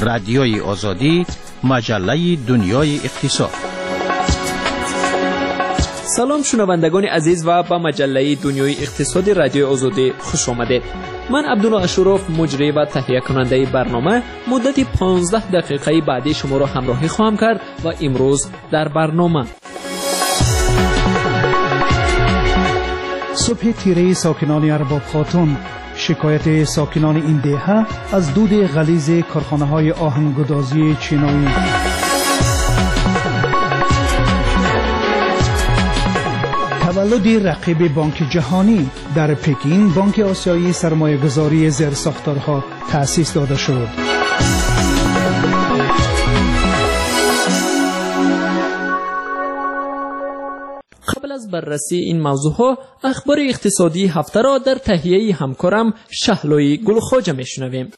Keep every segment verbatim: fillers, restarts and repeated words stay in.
رادیوی آزادی، مجله دنیای اقتصاد. سلام شنوندگان عزیز و به مجله دنیای اقتصادی رادیوی آزادی خوش آمدید. من عبدالله اشراف مجری و تهیه کننده برنامه مدت پانزده دقیقه بعدی شما را همراهی خواهم کرد و امروز در برنامه صبح تیره ساکنان ارباب خاتون، شکایت ساکنان این دهه از دود غلیظ کارخانه‌های آهنگودازی چینایی. تولد رقیب بانک جهانی. در پکین بانک آسیایی سرمایه‌گذاری زیرساختارها تأسیس داده شد. قبل از بررسی این موضوعها اخبار اقتصادی هفته را در تهیه همکارم شهلوی گلخواجه میشنویم.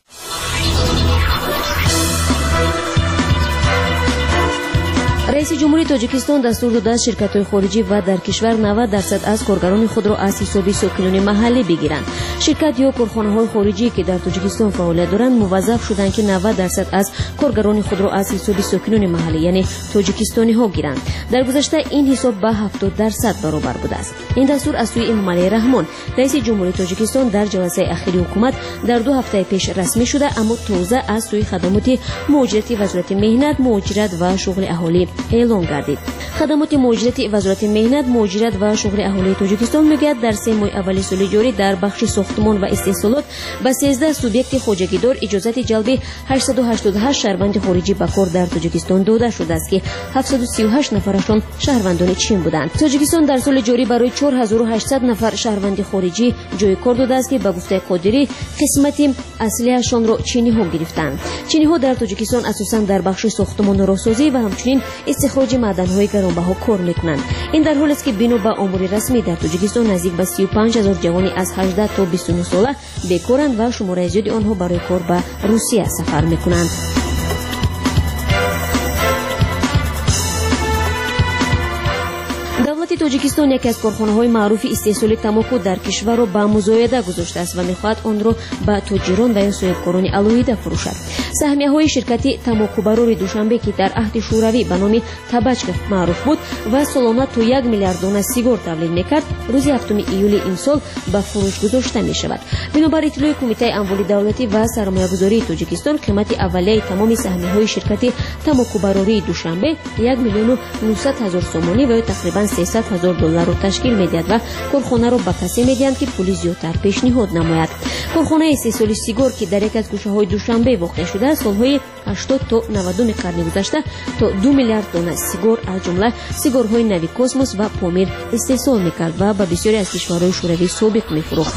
رئیس جمهوری تاجیکستان دستور داده است شرکت‌های خارجی و در کشور نود درصد از کارگران خود را از حساب ساکنان محلی بگیرند. شرکت یا کارخانه‌های خارجی که در تاجیکستان فعالیت دارند موظف شدند که نود درصد از کارگران خود را از حساب ساکنان محلی یعنی تاجیکستانی‌ها گیرند. در گذشته این حساب به هفتاد درصد برابر بوده است. این دستور از سوی امامعلی رحمان رئیس جمهوری تاجیکستان در جلسه اخیر حکومت در دو هفته پیش رسمی شده، اما تازه از سوی خدمات مهاجرتی وزارت مهنت، مهاجرت و شغل اهالی اعلام گردید. خدمات مهاجرتی وزارت مهنت، مهاجرت و شغل اهالی تاجیکستان میگوید در سه ماه اول سال جاری در بخش ساختمان و استحصالات به سیزده سوبیکت خواجگیدار اجازت جلب هشتصد و هشتاد و هشت شهروند خارجی به کار در تاجیکستان داده شده است که هفتصد و سی و هشت نفرشان شهروندان چین بودند. تاجیکستان در سال جاری برای چهار هزار و هشتصد نفر شهروند خارجی جای کار داده است که به گفته قادری قسمت اصلیشان را چینی ها گرفتند. چینی ها در تاجیکستان اساساً در بخش ساختمان و راهسازی و همچنین استخراج معدن‌های گرانبها کار می‌کنند. این در حالی است که بنا به آمار رسمی در تاجیکستان نزدیک به سی و پنج هزار جوانی از هجده تا بیست و نه ساله بیکارند و شمار زیادی آنها برای کار به روسیه سفر می‌کنند. دولت تاجیکستان یکی از کارخانه‌های معروف استحصال تمباکو در کشور را به مزایده گذاشته است و می‌خواهد آن را به تاجران و یا صاحبکاران علاوه فروشد. سهمیه‌های شرکت تمباکوبرار دوشنبه که در عهد شوروی به نام تبچکف معروف بود و سالانه تا یک میلیارد دانه سیگار تولید می‌کرد، روز هفتم ایول این سال به فروش گذاشته می‌شود. بنابر اطلاع کمیته اموال دولتی و سرمایه‌گذاری تاجیکستان، قیمت اولیه تمام سهمیه‌های شرکت تمباکوبراری دوشنبه یک میلیون و نهصد هزار سومانی و تقریباً سیصد هزار دلار را تشکیل می‌دهد و کارخانه را به کسی می‌دهند که پول زیادتر پیشنهاد نماید. کارخانه استحصال سیگار که در یک از کوچه‌های دوشنبه واقع شده سالهای هشتاد تا نود قرن گذشته تا دو میلیارد دانه سیگار از جمله سیگارهای نوی کوسموس و پامیر استحصال می‌کرد و به بسیاری از کشورهای شوروی سابق می‌فروخت.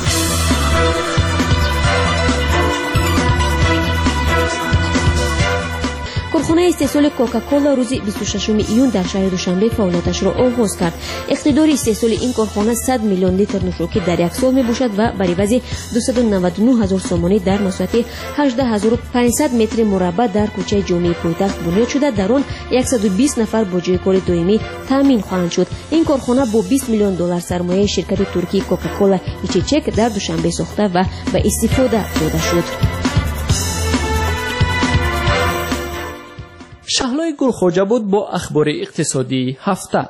کارخانه استحصال کوکاکولا روز بیست و ششم ایون در شهر دوشنبه فعالیتش را آغاز کرد. اقتدار استحصال این کارخانه صد میلیون لیتر نوشابه در یک سال می باشد و بر عوض دویست و نود و نه هزار سومانی در مساحت هجده هزار و پانصد متر مربع در کوچه جامع پایتخت بنیاد شده. در آن صد و بیست نفر با جای کار دائمی تامین خواهند شد. این کارخانه با بیست میلیون دلار سرمایه شرکت ترکی کوکاکولا ایچچک در دوشنبه ساخته و به استفاده داده شد. شهلوی گلخواجه بود با اخبار اقتصادی هفته.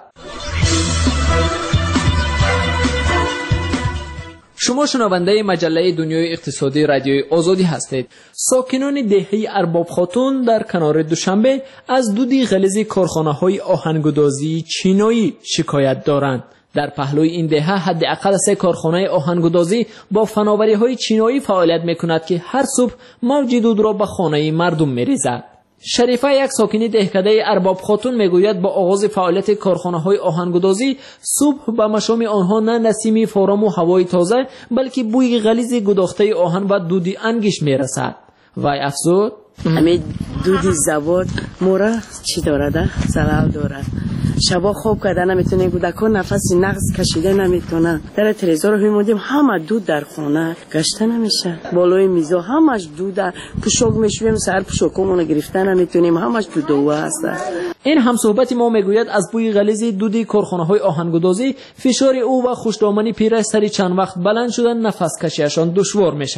شما شنونده مجله دنیای اقتصادی رادیوی آزادی هستید. ساکنان دهه ارباب خاتون در کنار دوشنبه از دود غلیظ کارخانه‌های آهنگودازی چینایی شکایت دارند. در پهلوی این دهه حداقل سه کارخانه آهنگودازی با فناوری‌های چینایی فعالیت می‌کند که هر صبح موج دود را به خانه مردم می‌ریزد. شریفه یک ساکنی دهکده ارباب خاتون میگوید با آغاز فعالیت کارخانه‌های آهنگودازی صبح به مشام آنها نه نسیم فارام و هوای تازه بلکه بوی غلیظ گداخته آهن و دودی انگیش میرسد. وای افزود همین دودی زباد مورا چی داره؟ زلال داره. شبا خواب کرده نمیتونه، کودکان نفس نقص کشیده نمیتونه. در تلویزیون رو میمودیم همه دود در خونه گشته نمیشه. بالای میزا همش دود، پوشاک میشویم سر پوشاکمون گرفته نمیتونیم، همش دود و هست. این همصحبت ما میگوید از بوی غلیظ دود کارخانه‌های آهنگودازی فشار او و خوشدامنی پیرش سری چند وقت بلند شدن نفس کشیشان دشوار میشود.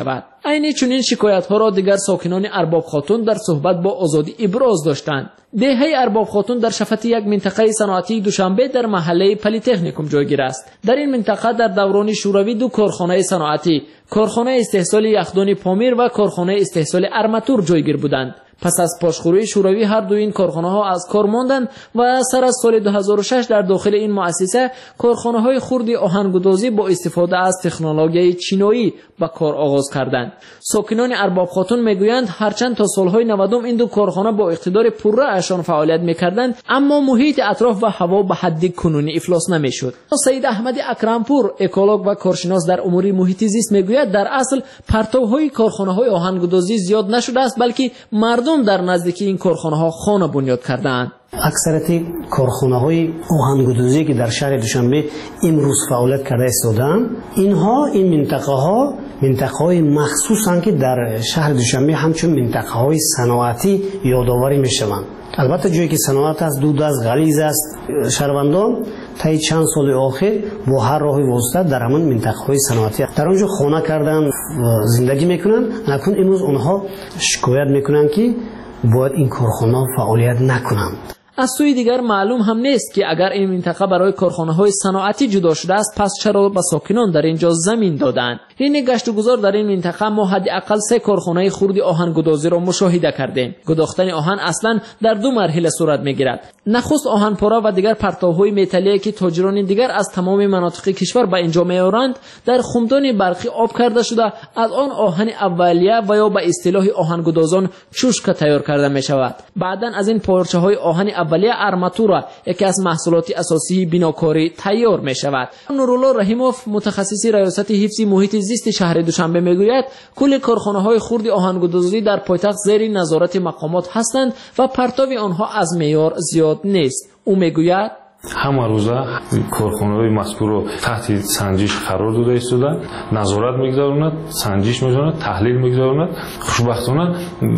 عین چنین شکایت ها را دیگر ساکنان ارباب خاتون در صحبت با آزادی ابراز داشتند. دهه ارباب خاتون در شفت یک منطقه صنعتی دوشنبه در محله پلی‌تکنیکوم جایگیر است. در این منطقه در دوران شوروی دو کارخانه صنعتی، کارخانه استحصال یخدان پامیر و کارخانه استحصال ارماتور جایگیر بودند. پس از پاشخوری شوروی هر دو این کارخانه ها از کار ماندند و سر از سال دو هزار و شش در داخل این مؤسسه کارخانه های خرد آهنگودازی با استفاده از تکنولوژی چینایی به کار آغاز کردند. ساکنان ارباب خاتون میگویند هرچند تا سالهای نود این دو کارخانه با اقتدار پوره اشان فعالیت میکردند، اما محیط اطراف و هوا به حد کنونی افلاس نمیشد. سید احمد اکرمپور، اکولوگ و کارشناس در امور محیط زیست، میگوید در اصل پرتوهای کارخانه های آهنگودازی زیاد نشده است، بلکه مردم در نزدیکی این کارخانه ها خانه بنیاد کردند. اکثریت کارخانه های آهنگودازی که در شهر دوشنبه امروز فعالیت کرده ایستادند، اینها این منطقه ها منطقه های مخصوصن که در شهر دوشنبه همچون منطقه های صنعتی یادآوری میشوند. البته جایی که صنعت است دود از غلیظ است، شهروندان تا چند سال آخر با هر راهی واسطه در همان منطقه های صنعتی در آنجا خانه کردن زندگی میکنن، لکن امروز اونها شکایت میکنن که باید این کارخانه فعالیت نکنند. از سوی دیگر معلوم هم نیست که اگر این منطقه برای کارخانه های صنعتی جدا شده است، پس چرا به ساکنان در اینجا زمین دادند؟ این گشت و گذار در این منطقه ما حداقل سه کارخانه خرد آهنگودازی را مشاهده کردیم. گداختن آهن اصلا در دو مرحله صورت میگیرد. نخست آهن پاره و دیگر پرتوهای متالی که تاجران دیگر از تمام مناطق کشور به اینجا میآورند در خمدان برقی آب کرده شده، از آن آهن اولیه و یا به اصطلاح آهنگودازان چوشک تیار کرده می شود. بعدا از این پارچه های آهن اولیه ارماتور، یکی از محصولات اساسی بناکاری، تیار می شود. نورالله رحیموف، متخصص ریاست حفظ محیط زیست شهر دوشنبه، میگوید کل کارخانه های خرد آهنگودازی در پایتخت زیر نظارت مقامات هستند و پرتو آنها از معیار زیاد نیست. او میگوید همه روزه کارخانه های مذکور رو تحت سنجش قرار داده ایستادند، نظارت میگذارند، سنجش میگذارند، تحلیل میگذارند. خوشبختانه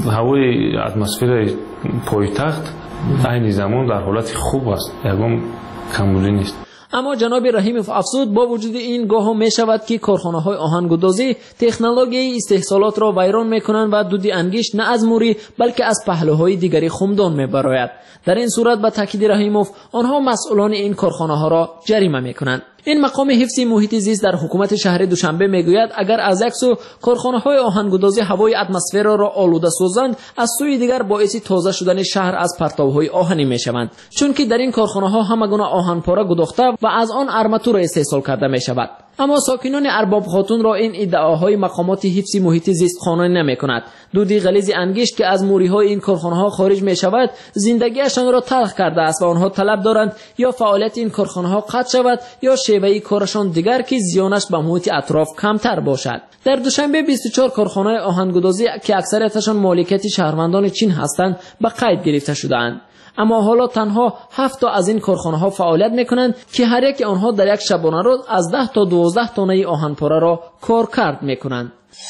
هوای اتمسفر پایتخت این زمان در حالت خوب است، یکم کمبودی نیست. اما جناب رحیموف افزود با وجود این گاه هم می شود که کارخانه های آهنگودازی تکنولوژی استحصالات را ویران می کنند و دودی انگشت نه از موری بلکه از پهلوهای دیگری خمدان می براید. در این صورت به تاکید رحیموف آنها مسئولان این کارخانه ها را جریمه می کنند. این مقام حفظ محیط زیست در حکومت شهر دوشنبه میگوید اگر از یک سو کارخانه های آهنگودازی هوای اتمسفر را آلوده سازند، از سوی دیگر باعث تازه شدن شهر از پرتوهای آهنی میشوند، چون که در این کارخانه ها همگونه آهن پاره گداخته و از آن ارماتور استحصال کرده می شود. اما ساکنان ارباب خاتون را این ادعاهای مقامات حفظ محیط زیست قانع نمی‌کند. دودی غلیظ انگشت که از موری‌های این کارخانه‌ها خارج می‌شود، زندگیشان را تلخ کرده است و آنها طلب دارند یا فعالیت این کارخانه‌ها قطع شود یا شیوه کارشان دیگر که زیانش به محیط اطراف کمتر باشد. در دوشنبه بیست و چهار کارخانه آهنگودازی که اکثریتشان مالکیت شهروندان چین هستند به قید گرفته شده‌اند. اما حالا تنها هفت تا از این کارخانه ها فعالیت میکنند که هر یک آنها در یک شبانه روز از ده تا دوازده تانه آهن پاره را کارکرد میکنند.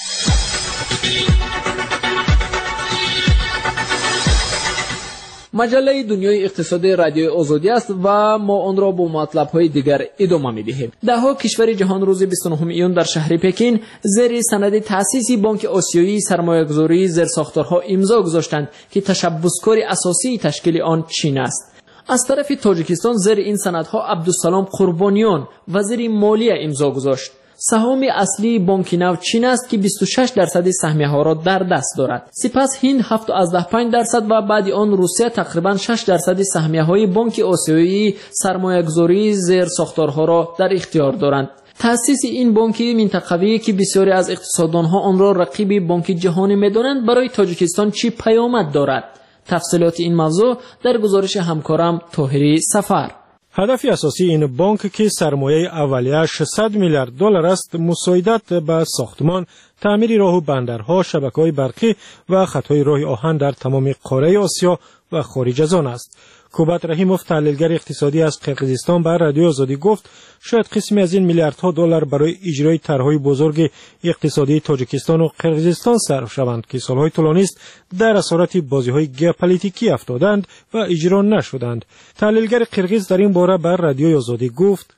مجله دنیای اقتصادی رادیوی آزادی است و ما آن را با مطلب‌های دیگر ادامه می‌دهیم. ده‌ها کشور جهان روز بیست و نهم ایون در شهر پکین زیر سند تأسیس بانک آسیایی سرمایه‌گذاری زیرساختارها امضا گذاشتند که تشبثکار اساسی تشکیل آن چین است. از طرف تاجیکستان زیر این سندها عبدالسلام قربانیان وزیر مالیه امضا گذاشت. سهام اصلی بانک نو چین است که بیست و شش درصد سهمیه ها را در دست دارد. سپس هند هفت و پنج درصد و بعد آن روسیه تقریبا شش درصد سهمیه های بانک آسیایی سرمایه‌گذاری زیر ساختارها را در اختیار دارند. تأسیس این بانک منطقوی که بسیاری از اقتصاددانها آن را رقیب بانک جهانی می‌دانند برای تاجیکستان چه پیامد دارد؟ تفصیلات این موضوع در گزارش همکارم طاهری سفر. هدف اساسی این بانک که سرمایه اولیه ششصد میلیارد دلار است، مساعدت به ساختمان، تعمیر راه و بندرها، شبکه‌های برقی و خطهای راه آهن در تمام قاره آسیا و خارج از آن است. کوبات رحیموف، تحلیلگر اقتصادی از قرقیزستان، بر رادیو آزادی گفت شاید قسمی از این میلیاردها دلار برای اجرای طرح‌های بزرگ اقتصادی تاجیکستان و قرقیزستان صرف شوند که سالهای طولانی است در اسارت بازی‌های ژئوپلیتیکی افتادند و اجرا نشدند. تحلیلگر قرقیز در این باره بر رادیو آزادی گفت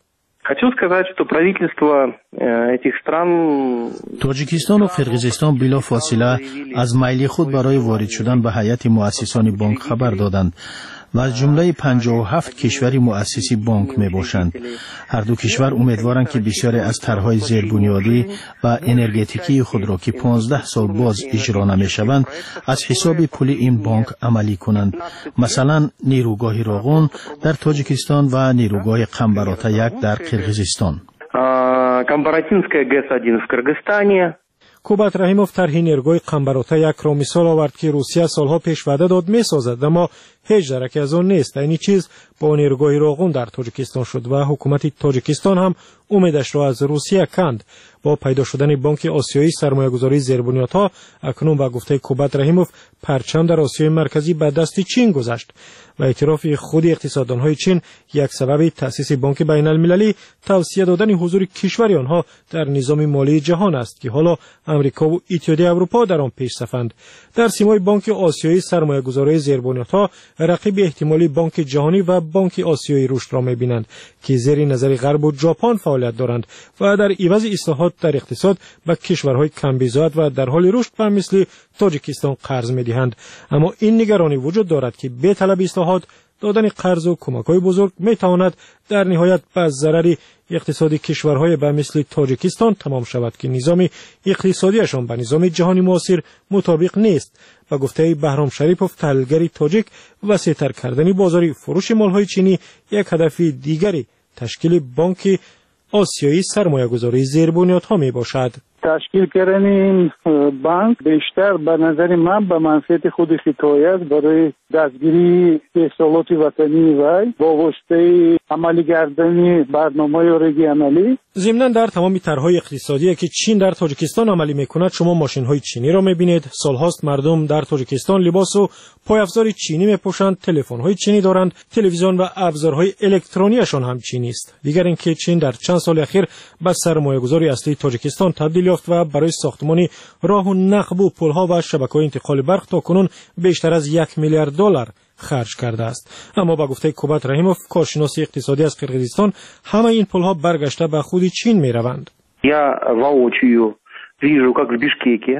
Хочу сказать, что правительство этих стран توجیکستان و قرقیزستان بلا فاصله از میل خود برای وارد شدن به هیئت مؤسسان بانک خبر دادند و از جمله پنجاه و هفت کشور مؤسسی بانک می باشند. هر دو کشور امیدوارند که بسیاری از طرح‌های زیربنیادی و انرژتیکی خود را که پانزده سال باز اجرا نمی شوند از حساب پولی این بانک عملی کنند. مثلا نیروگاه راغون در تاجیکستان و نیروگاه قمبراتا یک در قرقیزستان. Камбаратинская ГЭС один в Кыргызстане. کوبات رحیموف طرح نیروگاه قمبراتا یک را مثال آورد که روسیه سالها پیش وعده داد می‌سازد اما هیچ درکی از آن نیست. این چیز با نیروگاه راغون در تاجیکستان شد و حکومت تاجیکستان هم امیدش را از روسیه کند. با پیدا شدن بانک آسیایی سرمایه‌گذاری زیربنیادها اکنون با گفته کوبات رحیموف پرچم در آسیای مرکزی به دست چین گذشت و اعتراف خود اقتصاددان‌های چین یک سبب تأسیس بانک بین‌المللی توصیه دادن حضور کشور آنها در نظام مالی جهان است که حالا امریکا و اتحادیه اروپا در آن پیش‌صفند. در سیمای بانک آسیایی سرمایه‌گذاری زیربنیادها رقیب احتمالی بانک جهانی و بانک آسیایی رشد را می‌بینند که زیر نظر غرب و ژاپن فعالیت دارند و در عوض اصلاحات در اقتصاد به کشورهای کم‌بضاعت و در حال رشد به مثل تاجیکستان قرض می‌دهند. اما این نگرانی وجود دارد که به طلب اصلاحات دادن قرض و کمک‌های بزرگ می‌تواند در نهایت به ضرر اقتصادی کشورهای به مثل تاجیکستان تمام شود که نظام اقتصادیشان به نظام جهانی معاصر مطابق نیست. و گفته بهرام شریفوف تحلیلگر تاجیک وسیع‌تر کردن بازار فروش مال‌های چینی یک هدف دیگری تشکیل بانک آسیایی سرمایه‌گذاری زیربنیادها میباشد. تشکیل کردن این بانک بیشتر به نظر من به منفعت خود خطایی است برای دستگیری احصالات وطنی و با واسطه عملی کردن برنامه‌های ریژنالی. ضمناً در تمام طرح‌های اقتصادی که چین در تاجیکستان عملی می‌کند شما ماشین‌های چینی را می‌بینید. سال‌هاست مردم در تاجیکستان لباس و پایافزار چینی می‌پوشند، تلفن‌های چینی دارند، تلویزیون و ابزارهای الکترونیشان هم چینی است. دیگر اینکه چین در چند سال اخیر به سرمایه‌گذاری اصلی تاجیکستان تبدیل یافت و برای ساختمان راه و نقب و پل‌ها و شبکه‌های انتقال برق تاکنون بیشتر از یک میلیارد دلار خرج کرده است. اما با گفته کوبات رحیموف کارشناس اقتصادی از قرقیزستان همه این پل‌ها برگشته به خود چین می‌روند. Я воочию вижу, как в Бишкеке.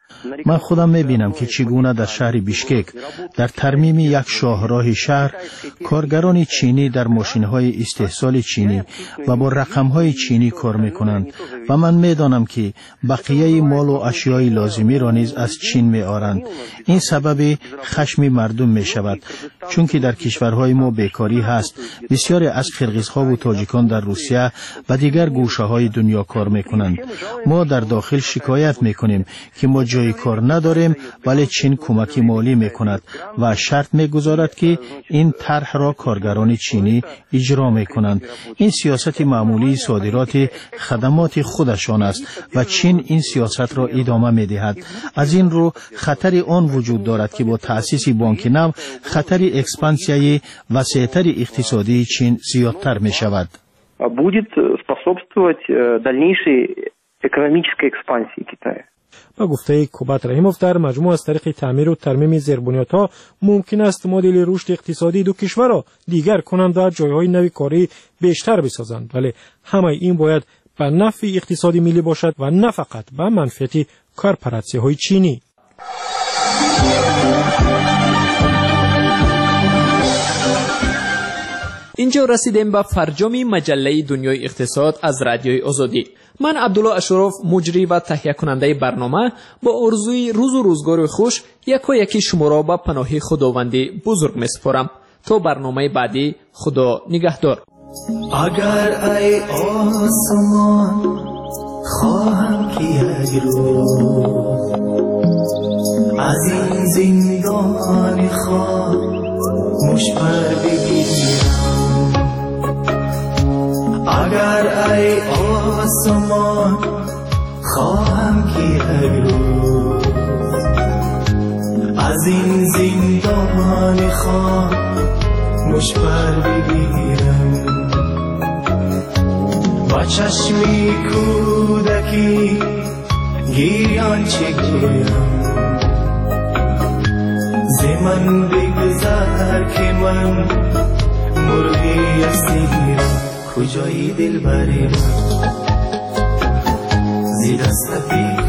من خودم می‌بینم که چگونه در شهر بیشکک در ترمیم یک شاهراه شهر کارگران چینی در ماشین‌های استحصال چینی و با رقم‌های چینی کار می‌کنند و من می‌دانم که بقیه مال و اشیای لازمی را نیز از چین می‌آورند. این سبب خشم مردم می‌شود چون که در کشورهای ما بیکاری هست. بسیاری از قرقیزها و تاجیکان در روسیه و دیگر گوشه‌های دنیا کار می‌کنند. ما در داخل شکایت می‌کنیم که ما جای کار نداریم ولی چین کمک مالی میکند و شرط میگذارد که این طرح را کارگران چینی اجرا میکنند. این سیاست معمولی صادرات خدمات خودشان است و چین این سیاست را ادامه میدهد. از این رو خطر آن وجود دارد که با تأسیس بانک نو خطر اکسپانسیای وسیع‌تر اقتصادی چین زیادتر میشود. Будет способствовать дальнейшей экономической экспансии Китая. با گفته کوبات رحیموف در مجموع از طریق تعمیر و ترمیم زیربنیادها ممکن است مدل رشد اقتصادی دو کشور را دیگر کنند و جایهای نوی کاری بیشتر بسازند، ولی همه این باید به نفع اقتصادی ملی باشد و نه فقط به منفعت کارپوراسیون‌های چینی. اینجا رسیدیم به فرجام مجله دنیای اقتصاد از رادیوی آزادی. من عبدالله اشرف مجری و تهیه کننده برنامه با آرزوی روز و روزگار خوش یکا یکی شما را به پناه خداوندی بزرگ میسپارم. تا برنامه بعدی خدا نگهدار. اگر ای آسمان خواهم که یک روز از این زندان خاموش پر بگیرم، اگر ای آسمان خواهم که یک روز از این زندان خاموش پر بگیرم، با چشمی کودکی گیران چه گویم، ز من بگذر که من مرغی اسیرم. کجایی دل بری من زی دست بی